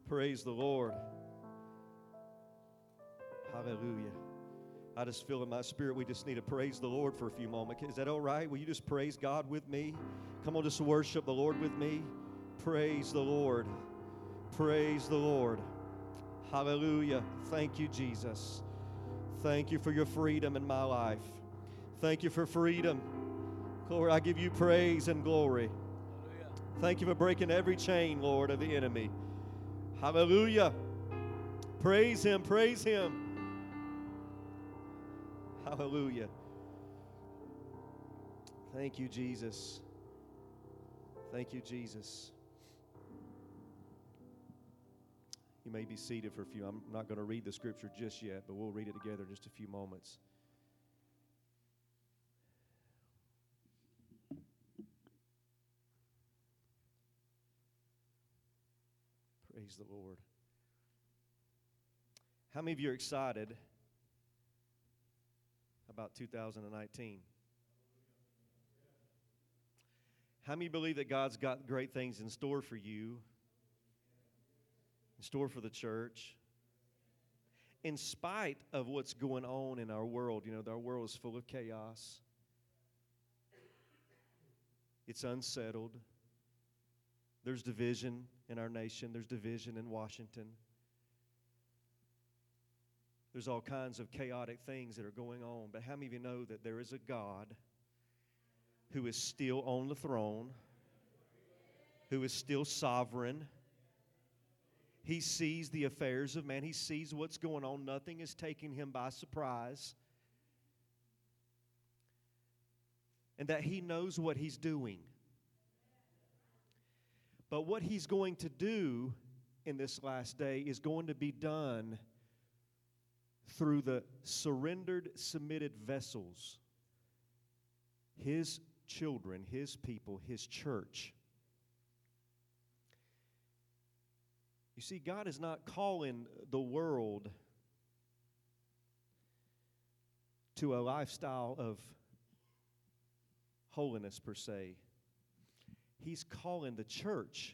Praise the Lord. Hallelujah. I just feel in my spirit we just need to praise the Lord for a few moments. Is that all right? Will you just praise God with me? Come on, just worship the Lord with me. Praise the Lord. Praise the Lord. Hallelujah. Thank you, Jesus. Thank you for your freedom in my life. Thank you for freedom. Lord, I give you praise and glory. Thank you for breaking every chain, Lord, of the enemy. Hallelujah. Praise Him, praise Him. Hallelujah. Thank you, Jesus. Thank you, Jesus. You may be seated for a few. I'm not going to read the scripture just yet, but we'll read it together in just a few moments. Praise the Lord. How many of you are excited about 2019? How many believe that God's got great things in store for you, in store for the church? In spite of what's going on in our world, you know, our world is full of chaos. It's unsettled. There's division in our nation. There's division in Washington. There's all kinds of chaotic things that are going on. But how many of you know that there is a God who is still on the throne, who is still sovereign? He sees the affairs of man. He sees what's going on. Nothing is taking Him by surprise. And that He knows what He's doing. But what He's going to do in this last day is going to be done through the surrendered, submitted vessels, His children, His people, His church. You see, God is not calling the world to a lifestyle of holiness per se. He's calling the church,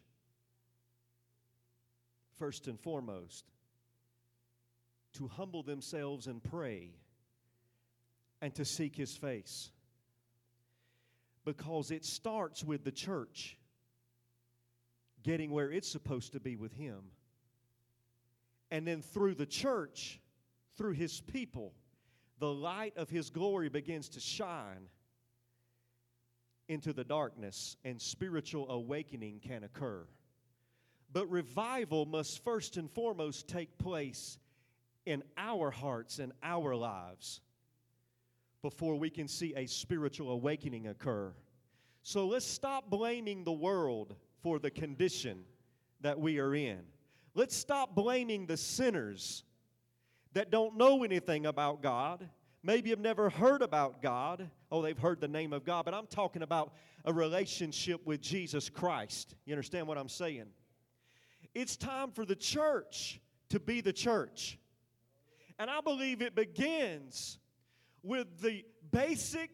first and foremost, to humble themselves and pray and to seek His face. Because it starts with the church getting where it's supposed to be with Him. And then through the church, through His people, the light of His glory begins to shine into the darkness, and spiritual awakening can occur. But revival must first and foremost take place in our hearts and our lives before we can see a spiritual awakening occur. So let's stop blaming the world for the condition that we are in. Let's stop blaming the sinners that don't know anything about God, maybe have never heard about God. Oh, they've heard the name of God, but I'm talking about a relationship with Jesus Christ. You understand what I'm saying? It's time for the church to be the church. And I believe it begins with the basic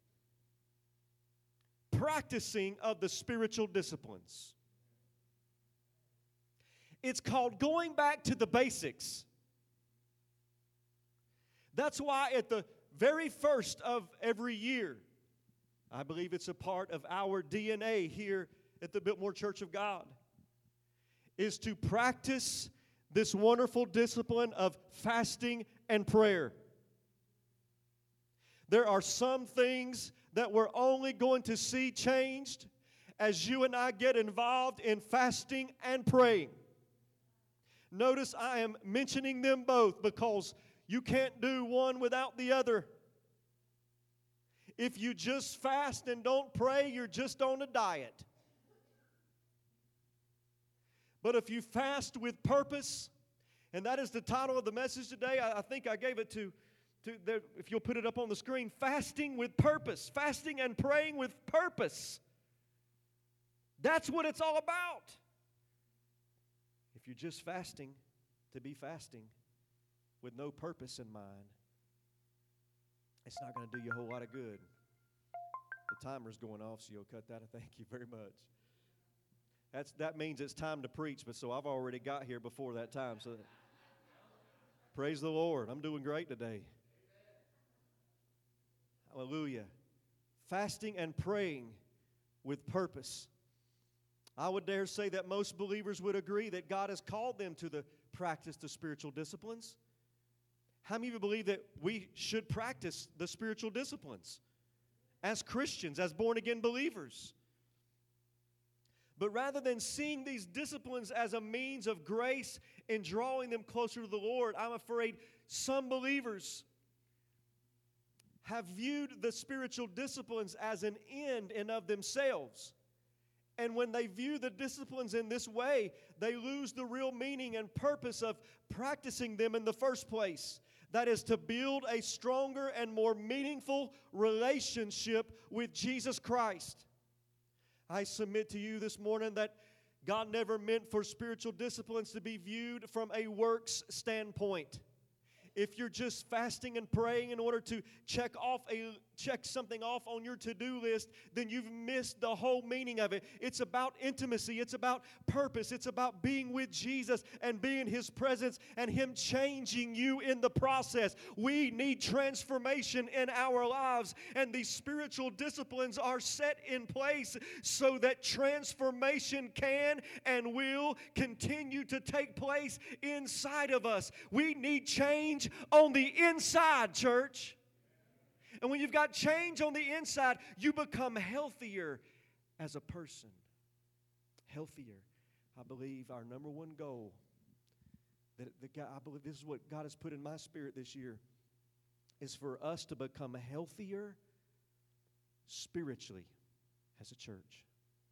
practicing of the spiritual disciplines. It's called going back to the basics. That's why at the very first of every year, I believe it's a part of our DNA here at the Biltmore Church of God, is to practice this wonderful discipline of fasting and prayer. There are some things that we're only going to see changed as you and I get involved in fasting and praying. Notice I am mentioning them both because you can't do one without the other. If you just fast and don't pray, you're just on a diet. But if you fast with purpose, and that is the title of the message today, I think I gave it to if you'll put it up on the screen, fasting with purpose, fasting and praying with purpose. That's what it's all about. If you're just fasting to be fasting with no purpose in mind, it's not going to do you a whole lot of good. The timer's going off, so you'll cut that. Thank you very much. That means it's time to preach, but so I've already got here before that time. So praise the Lord. I'm doing great today. Hallelujah. Fasting and praying with purpose. I would dare say that most believers would agree that God has called them to the practice of spiritual disciplines. How many of you believe that we should practice the spiritual disciplines as Christians, as born-again believers? But rather than seeing these disciplines as a means of grace in drawing them closer to the Lord, I'm afraid some believers have viewed the spiritual disciplines as an end in of themselves. And when they view the disciplines in this way, they lose the real meaning and purpose of practicing them in the first place. That is to build a stronger and more meaningful relationship with Jesus Christ. I submit to you this morning that God never meant for spiritual disciplines to be viewed from a works standpoint. If you're just fasting and praying in order to check something off on your to-do list, then you've missed the whole meaning of it. It's about intimacy. It's about purpose. It's about being with Jesus and being in His presence and Him changing you in the process. We need transformation in our lives, and these spiritual disciplines are set in place so that transformation can and will continue to take place inside of us. We need change on the inside, church. And when you've got change on the inside, you become healthier as a person. Healthier. I believe our number one goal, I believe this is what God has put in my spirit this year, is for us to become healthier spiritually as a church.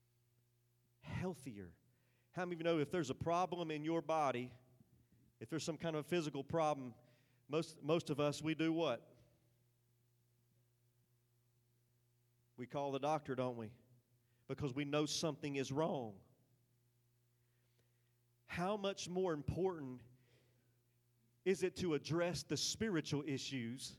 Healthier. How many of you know if there's a problem in your body, if there's some kind of physical problem, most of us, we do what? We call the doctor, don't we? Because we know something is wrong. How much more important is it to address the spiritual issues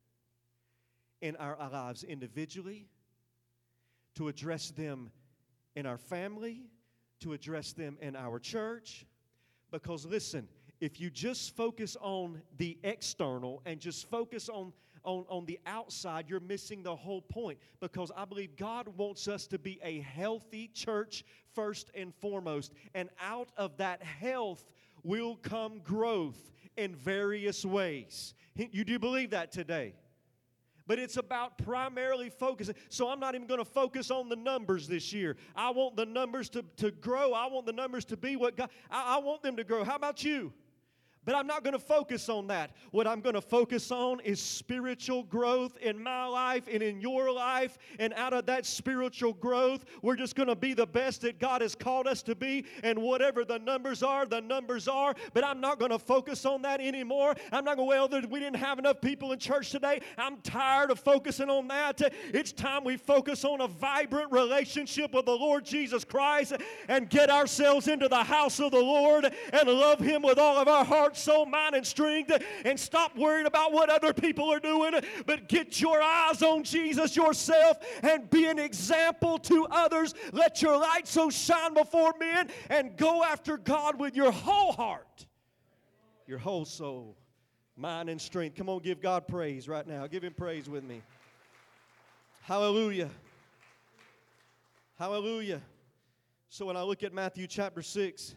in our lives individually, to address them in our family, to address them in our church? Because listen, if you just focus on the external and just focus on the outside, you're missing the whole point. Because I believe God wants us to be a healthy church first and foremost. And out of that health will come growth in various ways. You do believe that today? But it's about primarily focusing. So I'm not even going to focus on the numbers this year. I want the numbers to grow. I want the numbers to be what God, I want them to grow. How about you? But I'm not going to focus on that. What I'm going to focus on is spiritual growth in my life and in your life. And out of that spiritual growth, we're just going to be the best that God has called us to be. And whatever the numbers are, the numbers are. But I'm not going to focus on that anymore. I'm not going, well, we didn't have enough people in church today. I'm tired of focusing on that. It's time we focus on a vibrant relationship with the Lord Jesus Christ and get ourselves into the house of the Lord and love Him with all of our heart, soul, mind, and strength, and stop worrying about what other people are doing, but get your eyes on Jesus yourself and be an example to others. Let your light so shine before men, and go after God with your whole heart, your whole soul, mind, and strength. Come on, give God praise right now. Give Him praise with me. Hallelujah. Hallelujah. So when I look at Matthew chapter 6,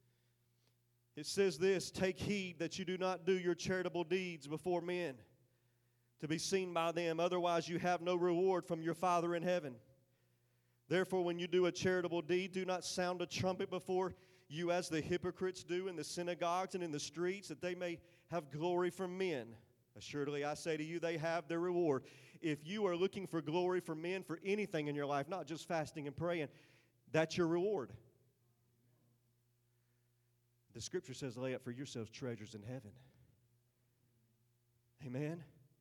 it says this: take heed that you do not do your charitable deeds before men, to be seen by them. Otherwise you have no reward from your Father in heaven. Therefore, when you do a charitable deed, do not sound a trumpet before you as the hypocrites do in the synagogues and in the streets, that they may have glory from men. Assuredly, I say to you, they have their reward. If you are looking for glory from men for anything in your life, not just fasting and praying, that's your reward. The Scripture says, lay up for yourselves treasures in heaven. Amen?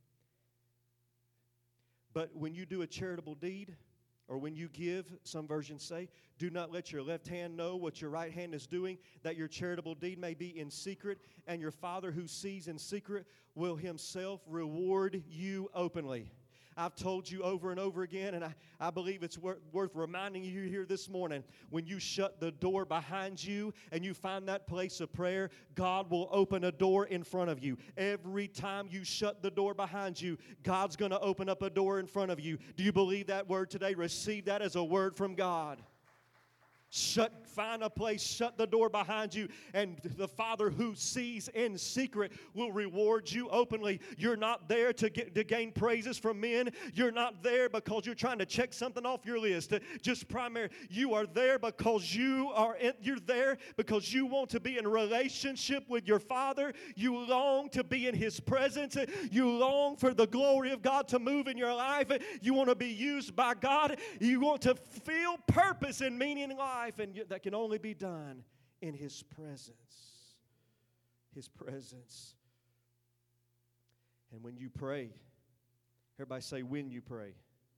But when you do a charitable deed, or when you give, some versions say, do not let your left hand know what your right hand is doing, that your charitable deed may be in secret, and your Father who sees in secret will Himself reward you openly. I've told you over and over again, and I believe it's worth reminding you here this morning. When you shut the door behind you and you find that place of prayer, God will open a door in front of you. Every time you shut the door behind you, God's going to open up a door in front of you. Do you believe that word today? Receive that as a word from God. Find a place, shut the door behind you, and the Father who sees in secret will reward you openly. You're not there to gain praises from men. You're not there because you're trying to check something off your list. You are there because you're there because you want to be in relationship with your Father. You long to be in His presence. You long for the glory of God to move in your life. You want to be used by God. You want to feel purpose and meaning in life, and that can only be done in His presence. His presence. And when you pray, everybody say, when you pray.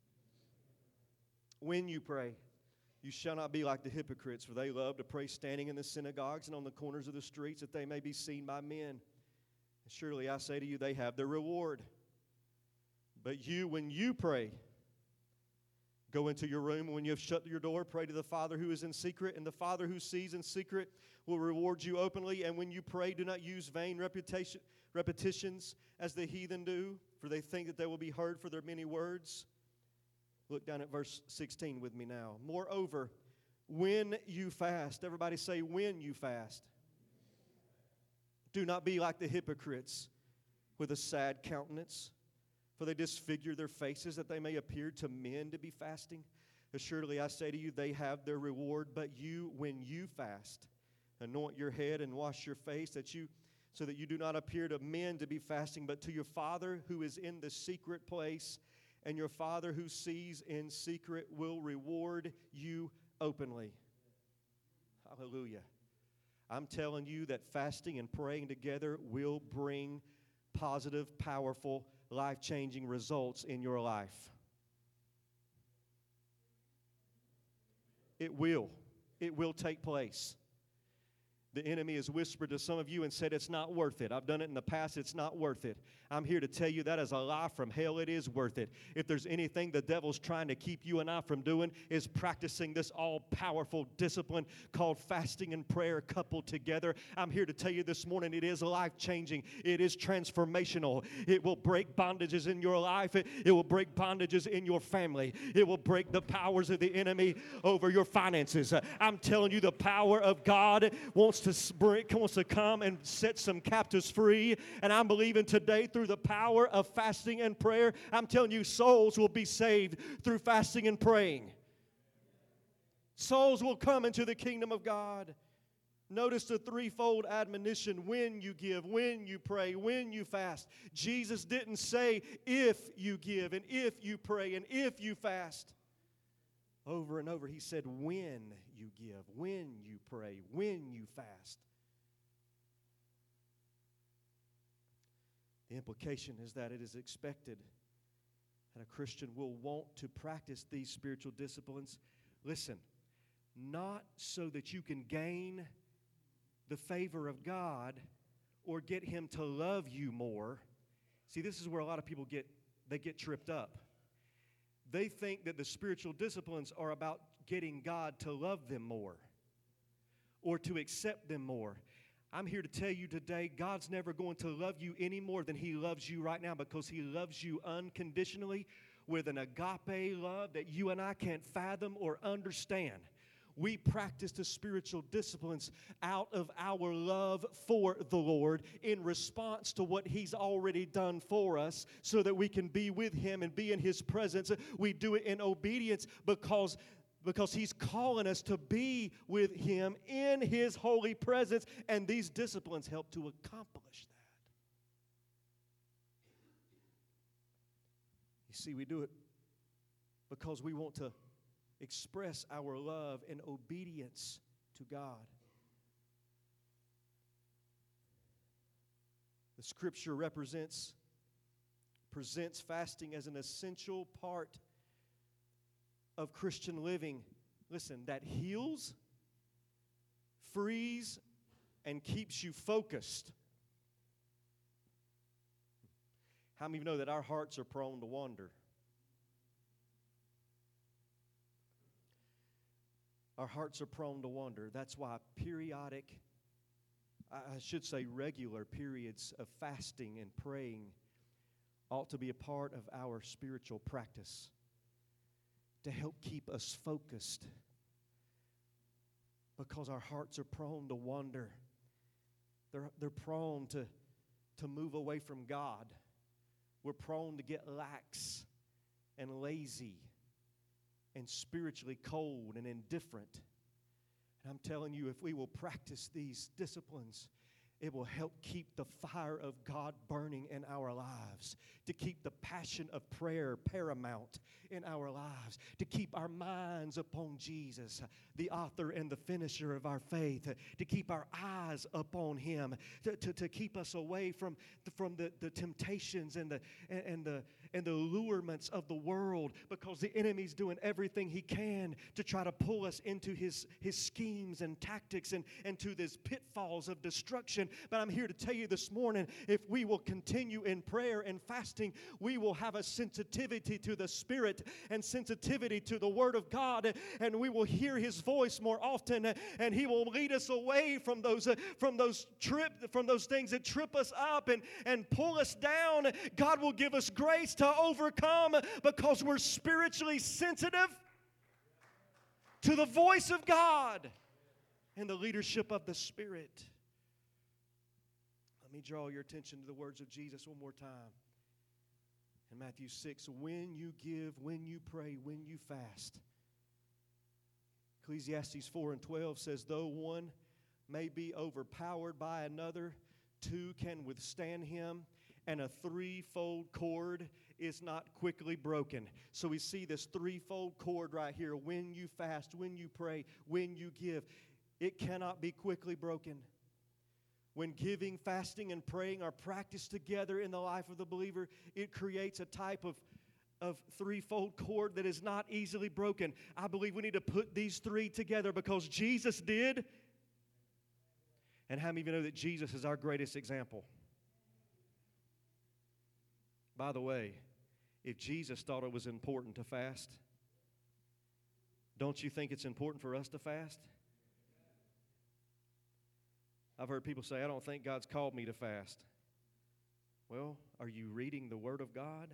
When you pray, you shall not be like the hypocrites, for they love to pray standing in the synagogues and on the corners of the streets, that they may be seen by men. And surely I say to you, they have their reward. But you, when you pray, go into your room, and when you have shut your door, pray to the Father who is in secret, and the Father who sees in secret will reward you openly. And when you pray, do not use vain repetitions as the heathen do, for they think that they will be heard for their many words. Look down at verse 16 with me now. Moreover, when you fast, everybody say, when you fast, do not be like the hypocrites with a sad countenance, for they disfigure their faces that they may appear to men to be fasting. Assuredly, I say to you, they have their reward. But you, when you fast, anoint your head and wash your face, so that you do not appear to men to be fasting, but to your Father who is in the secret place. And your Father who sees in secret will reward you openly. Hallelujah. I'm telling you that fasting and praying together will bring positive, powerful, life-changing results in your life. It will. It will take place. The enemy has whispered to some of you and said, it's not worth it. I've done it in the past. It's not worth it. I'm here to tell you that is a lie from hell. It is worth it. If there's anything the devil's trying to keep you and I from doing, is practicing this all-powerful discipline called fasting and prayer coupled together. I'm here to tell you this morning, it is life-changing. It is transformational. It will break bondages in your life. It will break bondages in your family. It will break the powers of the enemy over your finances. I'm telling you, the power of God wants to come and set some captives free. And I'm believing today, through the power of fasting and prayer, I'm telling you, souls will be saved through fasting and praying. Souls will come into the kingdom of God. Notice the threefold admonition: when you give, when you pray, when you fast. Jesus didn't say if you give and if you pray and if you fast. Over and over, He said when you give, when you pray, when you fast. The implication is that it is expected that a Christian will want to practice these spiritual disciplines. Listen, not so that you can gain the favor of God or get Him to love you more. See, this is where a lot of people get tripped up. They think that the spiritual disciplines are about getting God to love them more or to accept them more. I'm here to tell you today, God's never going to love you any more than He loves you right now, because He loves you unconditionally with an agape love that you and I can't fathom or understand. We practice the spiritual disciplines out of our love for the Lord in response to what He's already done for us, so that we can be with Him and be in His presence. We do it in obedience because He's calling us to be with Him in His holy presence, and these disciplines help to accomplish that. You see, we do it because we want to express our love and obedience to God. The Scripture presents fasting as an essential part of Christian living. Listen, that heals, frees, and keeps you focused. How many of you know that our hearts are prone to wander? Our hearts are prone to wander. That's why periodic, I should say regular periods of fasting and praying ought to be a part of our spiritual practice to help keep us focused, because our hearts are prone to wander. They're prone to move away from God. We're prone to get lax and lazy and spiritually cold and indifferent. And I'm telling you, if we will practice these disciplines, it will help keep the fire of God burning in our lives, to keep the passion of prayer paramount in our lives, to keep our minds upon Jesus, the author and the finisher of our faith, to keep our eyes upon Him, to keep us away from the temptations and the allurements of the world, because the enemy's doing everything he can to try to pull us into his schemes and tactics and to these pitfalls of destruction. But I'm here to tell you this morning, if we will continue in prayer and fasting, we will have a sensitivity to the Spirit and sensitivity to the Word of God, and we will hear His voice more often, and He will lead us away from those things that trip us up and pull us down. God will give us grace to overcome, because we're spiritually sensitive to the voice of God and the leadership of the Spirit. Let me draw your attention to the words of Jesus one more time. In Matthew 6, when you give, when you pray, when you fast. Ecclesiastes 4:12 says, though one may be overpowered by another, two can withstand him, and a threefold cord is not quickly broken. So we see this threefold cord right here. When you fast, when you pray, when you give, it cannot be quickly broken. When giving, fasting, and praying are practiced together in the life of the believer, it creates a type of threefold cord that is not easily broken. I believe we need to put these three together because Jesus did. And how many of you know that Jesus is our greatest example? By the way, if Jesus thought it was important to fast, don't you think it's important for us to fast? I've heard people say, I don't think God's called me to fast. Well, are you reading the Word of God?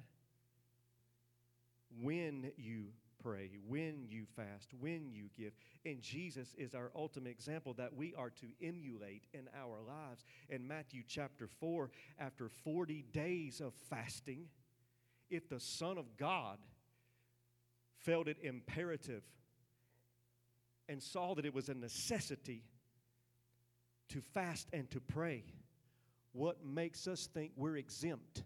When you pray, when you fast, when you give. And Jesus is our ultimate example that we are to emulate in our lives. In Matthew chapter 4, after 40 days of fasting, if the Son of God felt it imperative and saw that it was a necessity to fast and to pray, what makes us think we're exempt?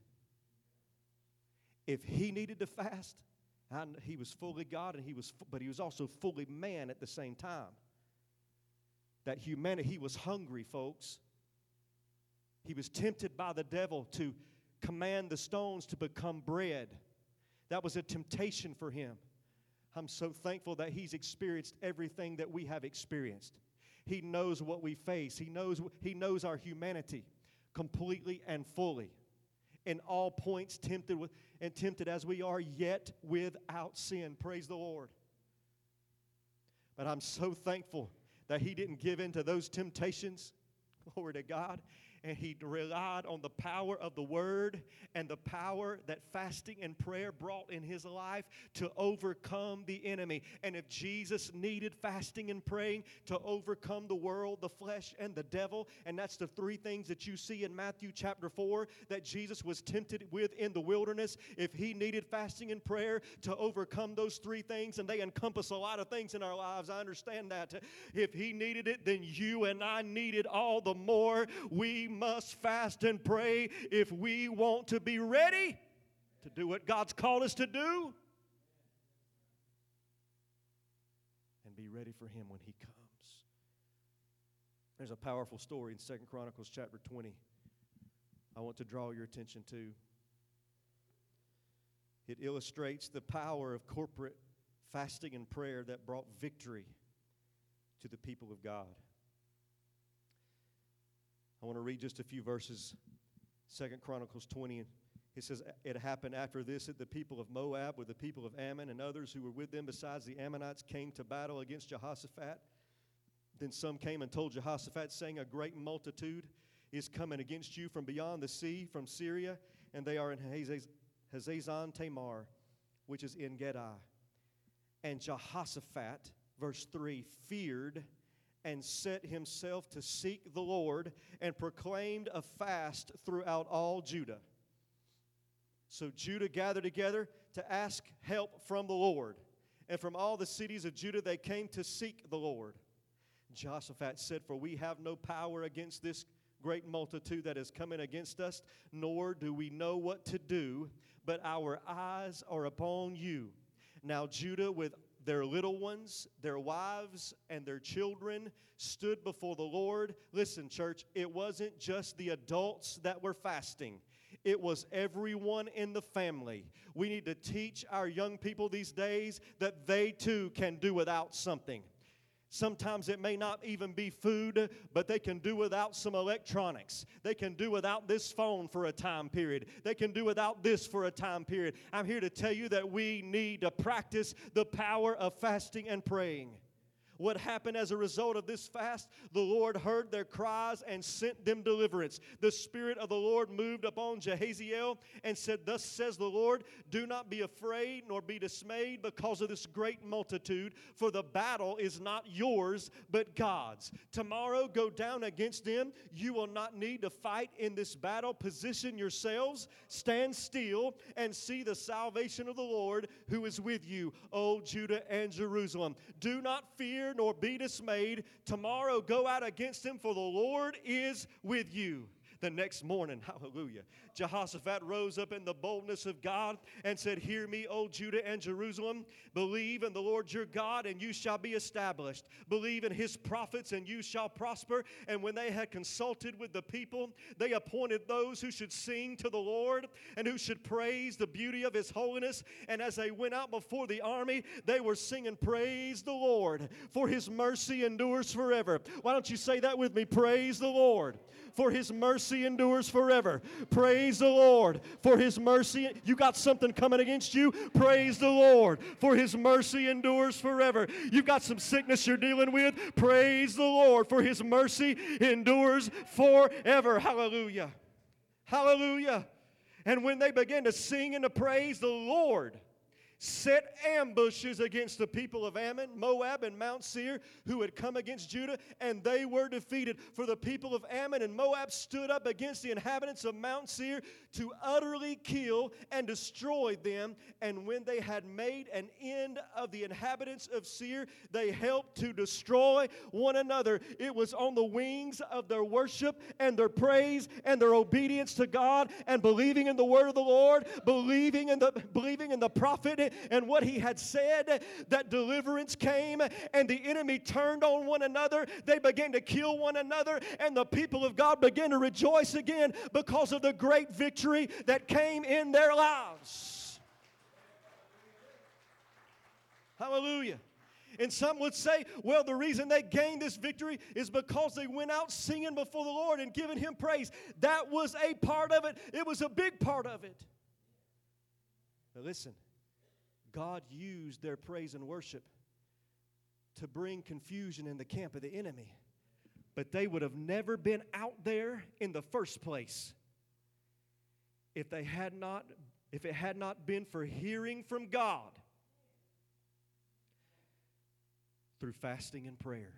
If He needed to fast, and He was fully God, but He was also fully man at the same time. That humanity, He was hungry, folks. He was tempted by the devil to command the stones to become bread. That was a temptation for Him. I'm so thankful that He's experienced everything that we have experienced. He knows what we face. He knows our humanity completely and fully. In all points tempted as we are, yet without sin. Praise the Lord. But I'm so thankful that He didn't give in to those temptations. Glory to God. And He relied on the power of the Word and the power that fasting and prayer brought in His life to overcome the enemy. And if Jesus needed fasting and praying to overcome the world, the flesh, and the devil, and that's the three things that you see in Matthew chapter 4 that Jesus was tempted with in the wilderness, if He needed fasting and prayer to overcome those three things, and they encompass a lot of things in our lives, I understand that. If He needed it, then you and I need it all the more. We must fast and pray if we want to be ready to do what God's called us to do and be ready for Him when He comes. There's a powerful story in 2 Chronicles chapter 20 I want to draw your attention to. It illustrates the power of corporate fasting and prayer that brought victory to the people of God. I want to read just a few verses, 2 Chronicles 20. It says, it happened after this that the people of Moab with the people of Ammon and others who were with them besides the Ammonites came to battle against Jehoshaphat. Then some came and told Jehoshaphat, saying, a great multitude is coming against you from beyond the sea, from Syria, and they are in Hazazon Tamar, which is En Gedi. And Jehoshaphat, verse 3, feared and set himself to seek the Lord and proclaimed a fast throughout all Judah. So Judah gathered together to ask help from the Lord. And from all the cities of Judah they came to seek the Lord. Jehoshaphat said, for we have no power against this great multitude that is coming against us, nor do we know what to do, but our eyes are upon you. Now Judah with their little ones, their wives, and their children stood before the Lord. Listen, church, it wasn't just the adults that were fasting. It was everyone in the family. We need to teach our young people these days that they too can do without something. Sometimes it may not even be food, but they can do without some electronics. They can do without this phone for a time period. They can do without this for a time period. I'm here to tell you that we need to practice the power of fasting and praying. What happened as a result of this fast? The Lord heard their cries and sent them deliverance. The Spirit of the Lord moved upon Jehaziel and said, thus says the Lord, do not be afraid nor be dismayed because of this great multitude, for the battle is not yours but God's. Tomorrow go down against them. You will not need to fight in this battle. Position yourselves, stand still, and see the salvation of the Lord who is with you, O Judah and Jerusalem. Do not fear nor be dismayed. Tomorrow go out against him, for the Lord is with you. The next morning, hallelujah, Jehoshaphat rose up in the boldness of God and said, hear me, O Judah and Jerusalem. Believe in the Lord your God, and you shall be established. Believe in his prophets, and you shall prosper. And when they had consulted with the people, they appointed those who should sing to the Lord and who should praise the beauty of his holiness. And as they went out before the army, they were singing, praise the Lord, for his mercy endures forever. Why don't you say that with me? Praise the Lord, for his mercy endures forever. Praise the Lord, for his mercy. You got something coming against you? Praise the Lord, for his mercy endures forever. You got some sickness you're dealing with? Praise the Lord, for his mercy endures forever. Hallelujah. Hallelujah. And when they began to sing and to praise, the Lord set ambushes against the people of Ammon, Moab, and Mount Seir who had come against Judah, and they were defeated. For the people of Ammon and Moab stood up against the inhabitants of Mount Seir to utterly kill and destroy them. And when they had made an end of the inhabitants of Seir, they helped to destroy one another. It was on the wings of their worship and their praise and their obedience to God and believing in the word of the Lord, believing in the prophet and what he had said, that deliverance came, and the enemy turned on one another. They began to kill one another, and the people of God began to rejoice again because of the great victory that came in their lives. Hallelujah. And some would say, well, the reason they gained this victory is because they went out singing before the Lord and giving him praise. That was a part of it. It was a big part of it. Now listen. God used their praise and worship to bring confusion in the camp of the enemy. But they would have never been out there in the first place if it had not been for hearing from God through fasting and prayer.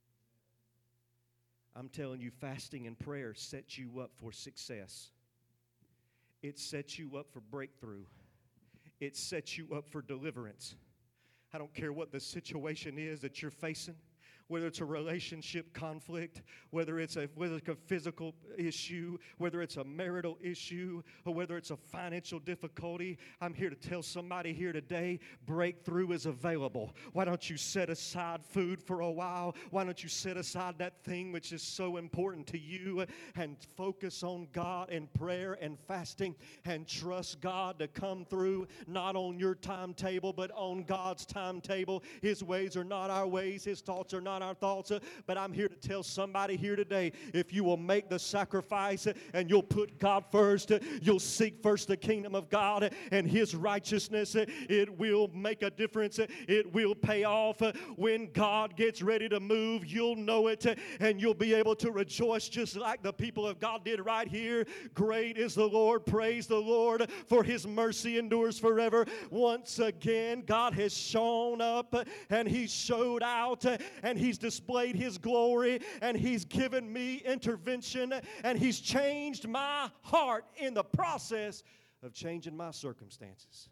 I'm telling you, fasting and prayer sets you up for success. It sets you up for breakthrough. It sets you up for deliverance. I don't care what the situation is that you're facing, whether it's a relationship conflict, whether it's a physical issue, whether it's a marital issue, or whether it's a financial difficulty. I'm here to tell somebody here today, breakthrough is available. Why don't you set aside food for a while? Why don't you set aside that thing which is so important to you and focus on God in prayer and fasting and trust God to come through, not on your timetable, but on God's timetable. His ways are not our ways. His thoughts are not not our thoughts. But I'm here to tell somebody here today, if you will make the sacrifice and you'll put God first, you'll seek first the kingdom of God and His righteousness, it will make a difference. It will pay off. When God gets ready to move, you'll know it, and you'll be able to rejoice just like the people of God did right here. Great is the Lord. Praise the Lord, for His mercy endures forever. Once again, God has shown up, and He showed out, and He's displayed His glory, and He's given me intervention, and He's changed my heart in the process of changing my circumstances.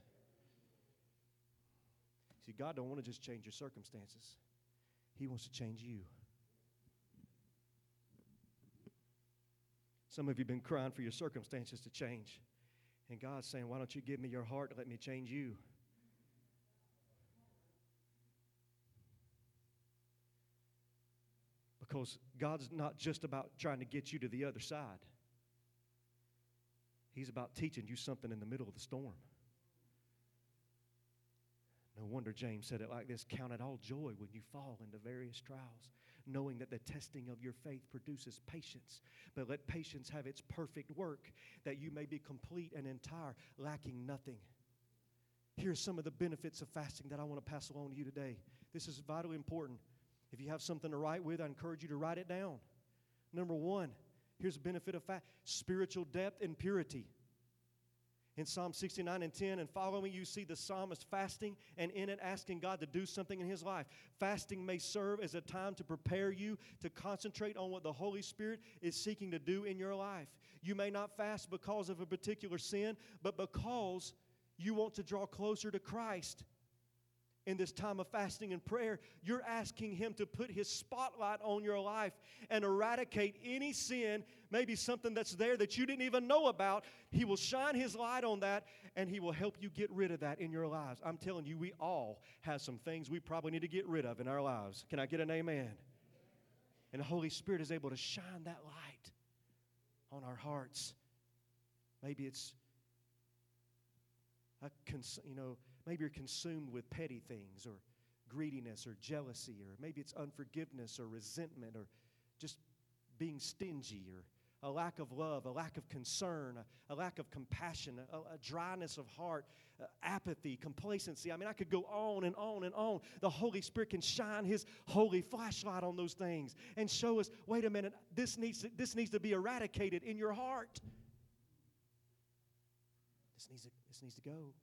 See, God don't want to just change your circumstances. He wants to change you. Some of you have been crying for your circumstances to change. And God's saying, why don't you give me your heart and let me change you? Because God's not just about trying to get you to the other side. He's about teaching you something in the middle of the storm. No wonder James said it like this: count it all joy when you fall into various trials, knowing that the testing of your faith produces patience. But let patience have its perfect work, that you may be complete and entire, lacking nothing. Here's some of the benefits of fasting that I want to pass along to you today. This is vitally important. If you have something to write with, I encourage you to write it down. Number one, here's a benefit of fast: spiritual depth and purity. In Psalm 69 and 10 and following, you see the psalmist fasting and in it asking God to do something in his life. Fasting may serve as a time to prepare you to concentrate on what the Holy Spirit is seeking to do in your life. You may not fast because of a particular sin, but because you want to draw closer to Christ. In this time of fasting and prayer, you're asking Him to put His spotlight on your life and eradicate any sin, maybe something that's there that you didn't even know about. He will shine His light on that, and He will help you get rid of that in your lives. I'm telling you, we all have some things we probably need to get rid of in our lives. Can I get an amen? And the Holy Spirit is able to shine that light on our hearts. Maybe it's maybe you're consumed with petty things or greediness or jealousy, or maybe it's unforgiveness or resentment or just being stingy or a lack of love, a lack of concern, a lack of compassion, a dryness of heart, apathy, complacency. I mean, I could go on and on and on. The Holy Spirit can shine His holy flashlight on those things and show us, wait a minute, this needs to be eradicated in your heart. This needs to go.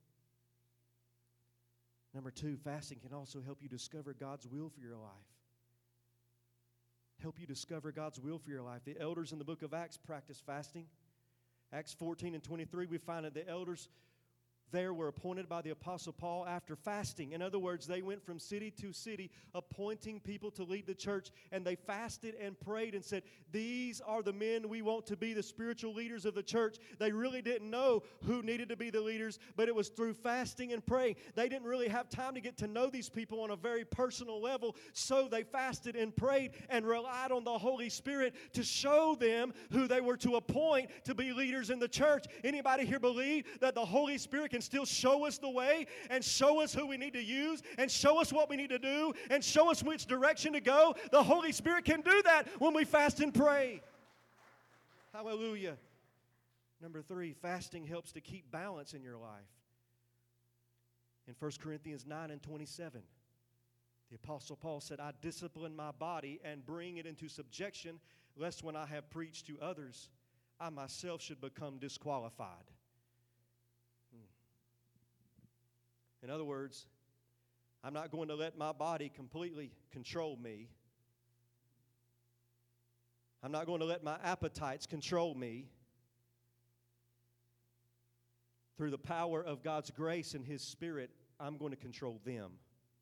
Number two, fasting can also help you discover God's will for your life. Help you discover God's will for your life. The elders in the book of Acts practiced fasting. Acts 14 and 23, we find that the elders there were appointed by the Apostle Paul after fasting. In other words, they went from city to city appointing people to lead the church, and they fasted and prayed and said, these are the men we want to be the spiritual leaders of the church. They really didn't know who needed to be the leaders, but it was through fasting and praying. They didn't really have time to get to know these people on a very personal level, so they fasted and prayed and relied on the Holy Spirit to show them who they were to appoint to be leaders in the church. Anybody here believe that the Holy Spirit can still show us the way and show us who we need to use and show us what we need to do and show us which direction to go? The Holy Spirit can do that when we fast and pray. Hallelujah. Number three, fasting helps to keep balance in your life. In 1 Corinthians 9 and 27, the Apostle Paul said, I discipline my body and bring it into subjection, lest when I have preached to others, I myself should become disqualified. In other words, I'm not going to let my body completely control me. I'm not going to let my appetites control me. Through the power of God's grace and His Spirit, I'm going to control them.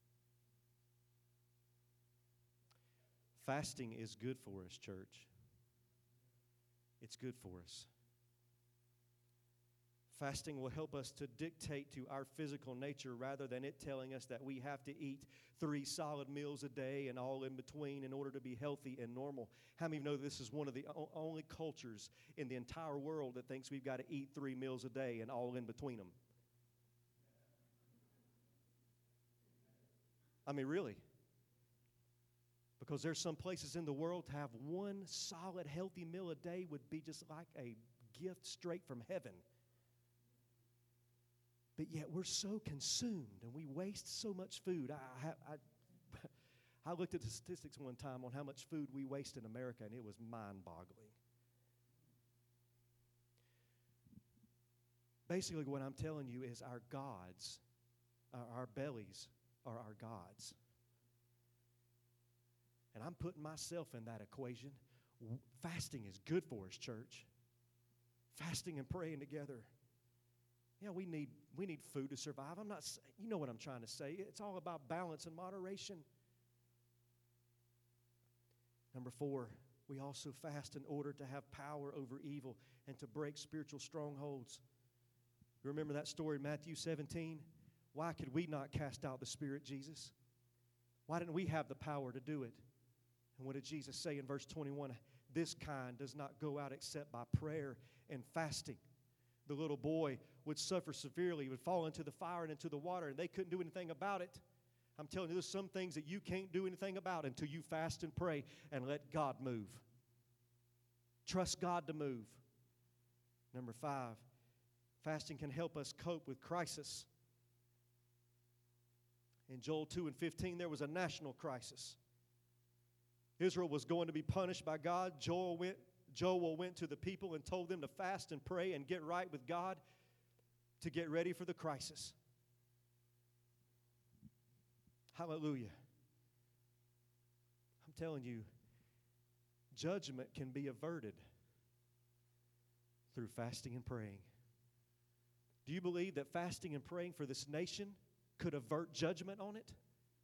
Fasting is good for us, church. It's good for us. Fasting will help us to dictate to our physical nature rather than it telling us that we have to eat 3 solid meals a day and all in between in order to be healthy and normal. How many of you know this is one of the only cultures in the entire world that thinks we've got to eat 3 meals a day and all in between them? I mean, really. Because there's some places in the world to have one solid, healthy meal a day would be just like a gift straight from heaven. But yet we're so consumed and we waste so much food. I looked at the statistics one time on how much food we waste in America, and it was mind-boggling. Basically, what I'm telling you is our gods, our bellies are our gods. And I'm putting myself in that equation. Fasting is good for us, church. Fasting and praying together. Yeah, we need food to survive. You know what I'm trying to say. It's all about balance and moderation. Number 4, we also fast in order to have power over evil and to break spiritual strongholds. Remember that story in Matthew 17? Why could we not cast out the spirit, Jesus? Why didn't we have the power to do it? And what did Jesus say in verse 21? This kind does not go out except by prayer and fasting. The little boy would suffer severely. He would fall into the fire and into the water, and they couldn't do anything about it. I'm telling you, there's some things that you can't do anything about until you fast and pray and let God move. Trust God to move. Number 5, fasting can help us cope with crisis. In Joel 2:15, there was a national crisis. Israel was going to be punished by God. Joel went to the people and told them to fast and pray and get right with God to get ready for the crisis. Hallelujah. I'm telling you, judgment can be averted through fasting and praying. Do you believe that fasting and praying for this nation could avert judgment on it?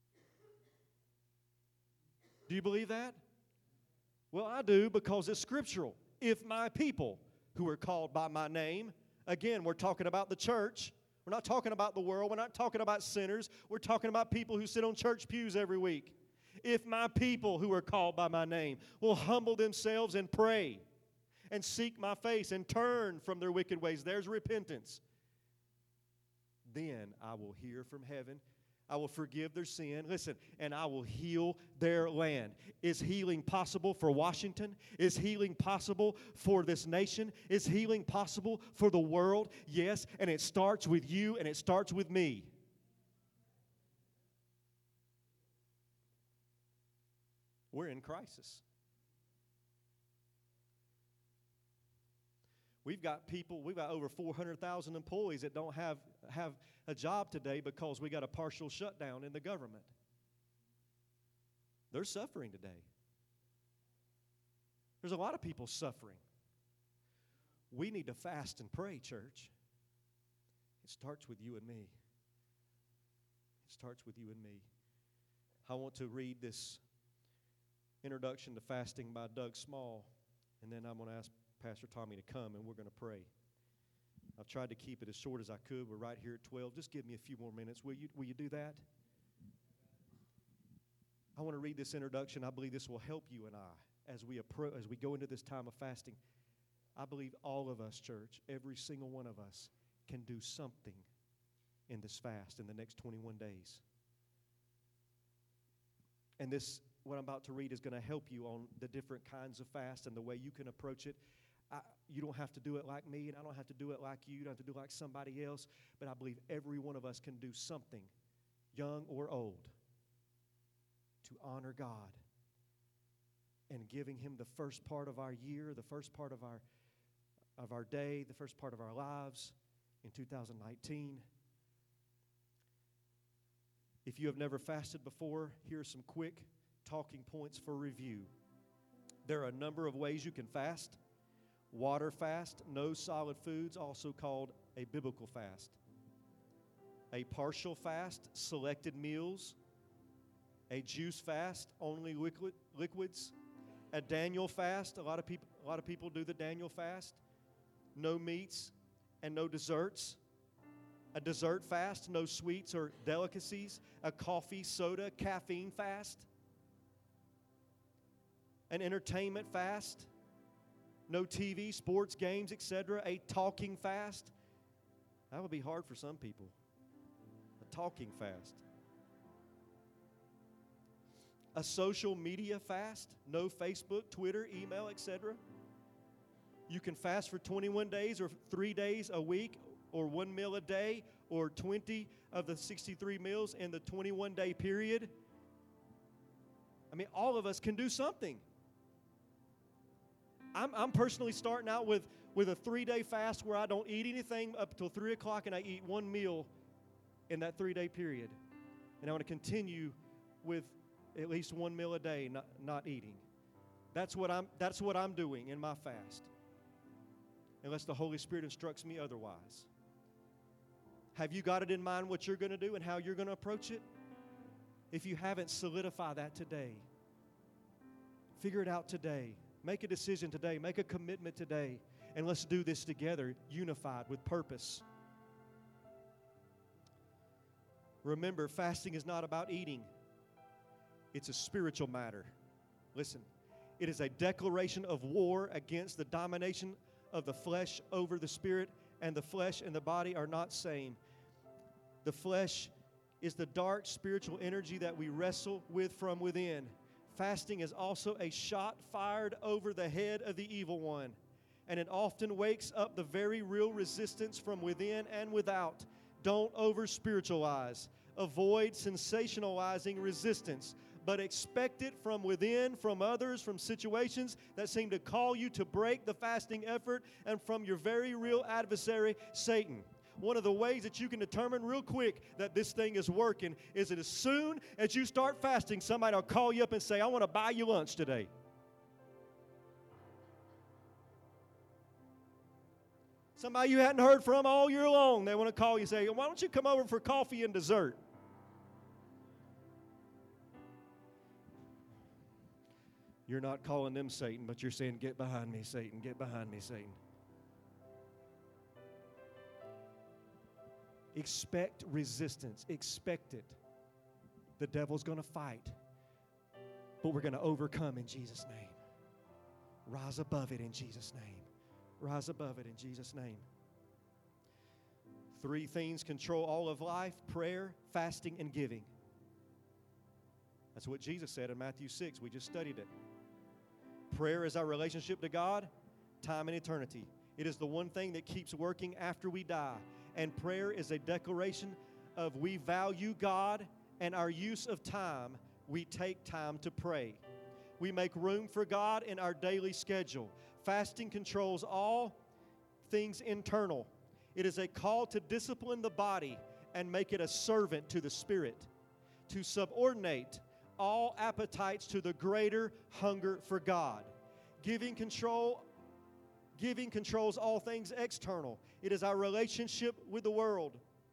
Do you believe that? Well, I do, because it's scriptural. If my people who are called by my name, again, we're talking about the church. We're not talking about the world. We're not talking about sinners. We're talking about people who sit on church pews every week. If my people who are called by my name will humble themselves and pray and seek my face and turn from their wicked ways, there's repentance. Then I will hear from heaven. I will forgive their sin. Listen, and I will heal their land. Is healing possible for Washington? Is healing possible for this nation? Is healing possible for the world? Yes, and it starts with you and it starts with me. We're in crisis. We've got over 400,000 employees that don't have a job today because we got a partial shutdown in the government. They're suffering today. There's a lot of people suffering. We need to fast and pray, church. It starts with you and me. It starts with you and me. I want to read this introduction to fasting by Doug Small, and then I'm going to ask Pastor Tommy to come, and we're going to pray. I've tried to keep it as short as I could. We're right here at 12. Just give me a few more minutes. Will you do that? I want to read this introduction. I believe this will help you and I as we go into this time of fasting. I believe all of us, church, every single one of us, can do something in this fast in the next 21 days. And this, what I'm about to read, is going to help you on the different kinds of fast and the way you can approach it. You don't have to do it like me, and I don't have to do it like you. You don't have to do it like somebody else. But I believe every one of us can do something, young or old, to honor God and giving Him the first part of our year, the first part of our day, the first part of our lives in 2019. If you have never fasted before, here are some quick talking points for review. There are a number of ways you can fast. Water fast, no solid foods, also called a biblical fast. A partial fast, selected meals. A juice fast, only liquids. A Daniel fast, a lot of people do the Daniel fast. No meats and no desserts. A dessert fast, no sweets or delicacies. A coffee, soda, caffeine fast. An entertainment fast. No TV, sports, games, etc. A talking fast. That would be hard for some people. A talking fast. a social media fast. No Facebook, Twitter, email, etc. You can fast for 21 days or 3 days a week or 1 meal a day or 20 of the 63 meals in the 21-day period. I mean, all of us can do something. I'm personally starting out with a 3-day fast where I don't eat anything up till 3 o'clock, and I eat 1 meal in that 3-day period. And I want to continue with at least 1 meal a day, not eating. That's what I'm doing in my fast, unless the Holy Spirit instructs me otherwise. Have you got it in mind what you're going to do and how you're going to approach it? If you haven't, solidify that today. Figure it out today. Make a decision today. Make a commitment today. And let's do this together, unified with purpose. Remember, fasting is not about eating. It's a spiritual matter. Listen, it is a declaration of war against the domination of the flesh over the spirit, and the flesh and the body are not same. The flesh is the dark spiritual energy that we wrestle with from within. Fasting is also a shot fired over the head of the evil one, and it often wakes up the very real resistance from within and without. Don't over-spiritualize. Avoid sensationalizing resistance, but expect it from within, from others, from situations that seem to call you to break the fasting effort, and from your very real adversary, Satan. One of the ways that you can determine real quick that this thing is working is that as soon as you start fasting, somebody will call you up and say, I want to buy you lunch today. Somebody you hadn't heard from all year long, they want to call you and say, why don't you come over for coffee and dessert? You're not calling them Satan, but you're saying, get behind me, Satan, get behind me, Satan. Expect resistance. Expect it. The devil's going to fight, but we're going to overcome in Jesus' name. Rise above it in Jesus' name. Rise above it in Jesus' name. 3 things control all of life: prayer, fasting, and giving. That's what Jesus said in Matthew 6. We just studied it. Prayer is our relationship to God, time and eternity. It is the one thing that keeps working after we die. And prayer is a declaration of we value God and our use of time. We take time to pray. We make room for God in our daily schedule. Fasting controls all things internal. It is a call to discipline the body and make it a servant to the Spirit, to subordinate all appetites to the greater hunger for God. Giving controls all things external. It is our relationship with the world.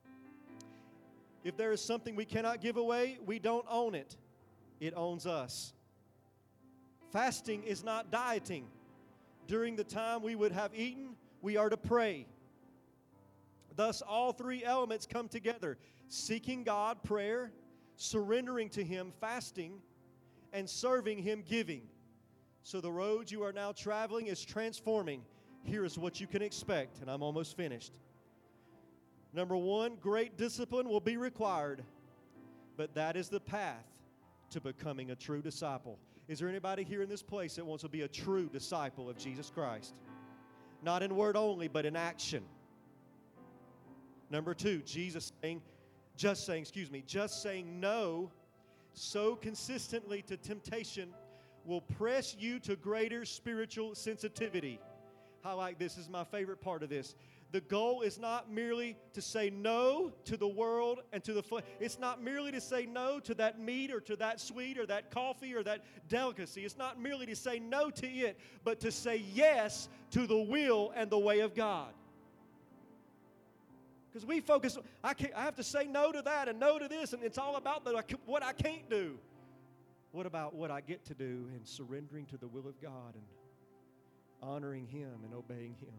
If there is something we cannot give away, we don't own it. It owns us. Fasting is not dieting. During the time we would have eaten, we are to pray. Thus, all 3 elements come together: seeking God, prayer; surrendering to Him, fasting; and serving Him, giving. So the road you are now traveling is transforming. Here is what you can expect, and I'm almost finished. Number 1, great discipline will be required, but that is the path to becoming a true disciple. Is there anybody here in this place that wants to be a true disciple of Jesus Christ? Not in word only, but in action. Number 2, just saying no so consistently to temptation will press you to greater spiritual sensitivity. Highlight this, is my favorite part of this. The goal is not merely to say no to the world and to the flesh. It's not merely to say no to that meat or to that sweet or that coffee or that delicacy. It's not merely to say no to it, but to say yes to the will and the way of God. Because we focus, I have to say no to that and no to this, and it's all about what I can't do. What about what I get to do, and surrendering to the will of God and honoring Him and obeying Him?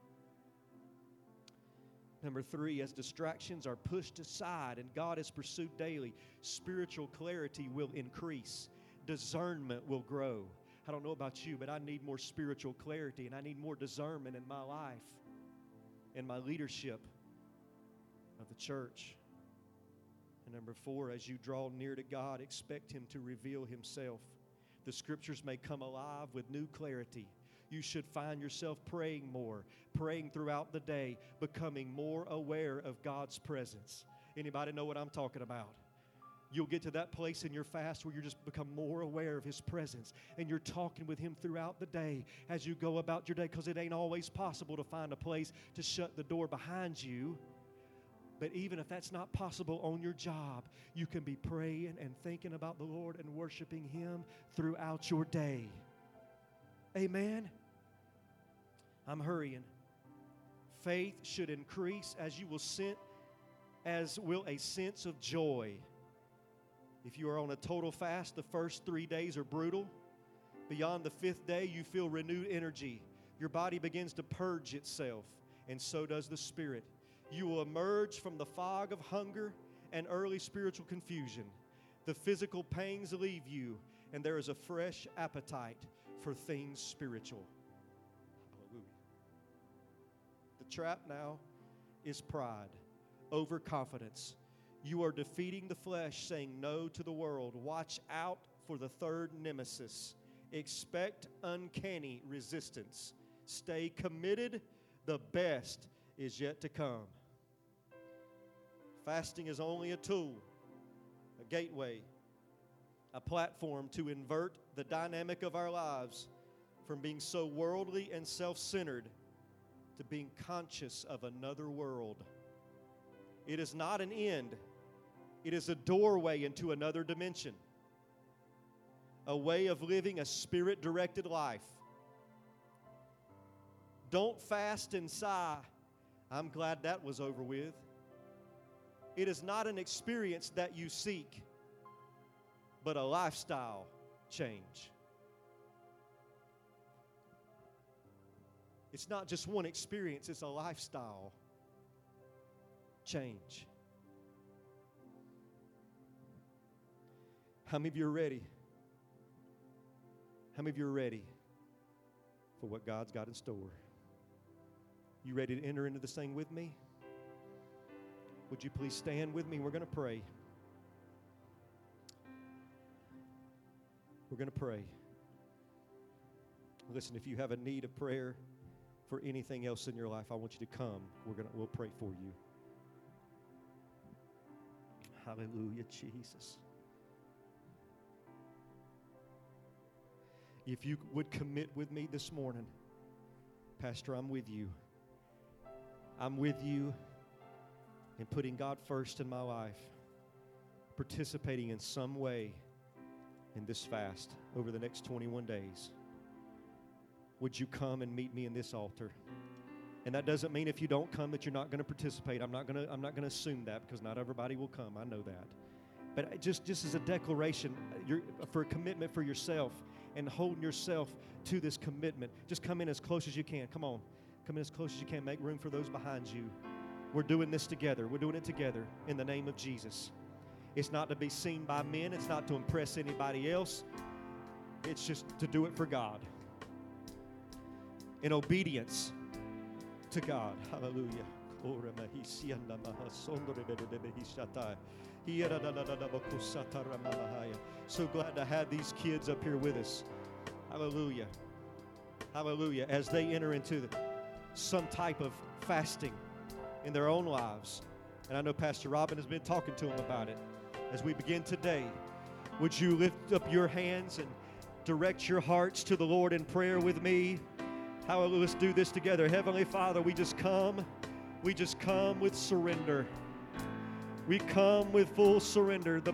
Number 3, as distractions are pushed aside and God is pursued daily, spiritual clarity will increase. Discernment will grow. I don't know about you, but I need more spiritual clarity, and I need more discernment in my life, in my leadership of the church. And number 4, as you draw near to God, expect Him to reveal Himself. The Scriptures may come alive with new clarity. You should find yourself praying more, praying throughout the day, becoming more aware of God's presence. Anybody know what I'm talking about? You'll get to that place in your fast where you just become more aware of His presence, and you're talking with Him throughout the day as you go about your day, because it ain't always possible to find a place to shut the door behind you. But even if that's not possible on your job, you can be praying and thinking about the Lord and worshiping Him throughout your day. Amen? I'm hurrying. Faith should increase as will a sense of joy. If you are on a total fast, the first 3 days are brutal. Beyond the 5th day, you feel renewed energy. Your body begins to purge itself, and so does the spirit. You will emerge from the fog of hunger and early spiritual confusion. The physical pains leave you, and there is a fresh appetite for things spiritual. Hallelujah. The trap now is pride, overconfidence. You are defeating the flesh, saying no to the world. Watch out for the third nemesis. Expect uncanny resistance. Stay committed. The best is yet to come. Fasting is only a tool, a gateway, a platform to invert the dynamic of our lives from being so worldly and self-centered to being conscious of another world. It is not an end. It is a doorway into another dimension, a way of living a spirit-directed life. Don't fast and sigh, "I'm glad that was over with." It is not an experience that you seek, but a lifestyle change. It's not just one experience, it's a lifestyle change. How many of you are ready? How many of you are ready for what God's got in store? You ready to enter into this thing with me? Would you please stand with me? We're going to pray. We're going to pray. Listen, if you have a need of prayer for anything else in your life, I want you to come. We'll pray for you. Hallelujah, Jesus. If you would commit with me this morning, Pastor, I'm with you. I'm with you in putting God first in my life, participating in some way in this fast over the next 21 days. Would you come and meet me in this altar? And that doesn't mean if you don't come that you're not going to participate. I'm not going to assume that, because not everybody will come. I know that. But just as a declaration, for a commitment for yourself and holding yourself to this commitment, just come in as close as you can. Come on. Come in as close as you can. Make room for those behind you. We're doing this together. We're doing it together in the name of Jesus. It's not to be seen by men. It's not to impress anybody else. It's just to do it for God. In obedience to God. Hallelujah. So glad to have these kids up here with us. Hallelujah. Hallelujah. As they enter into some type of fasting in their own lives. And I know Pastor Robin has been talking to them about it. As we begin today, would you lift up your hands and direct your hearts to the Lord in prayer with me? Hallelujah. Let's do this together. Heavenly Father, we just come with surrender. We come with full surrender.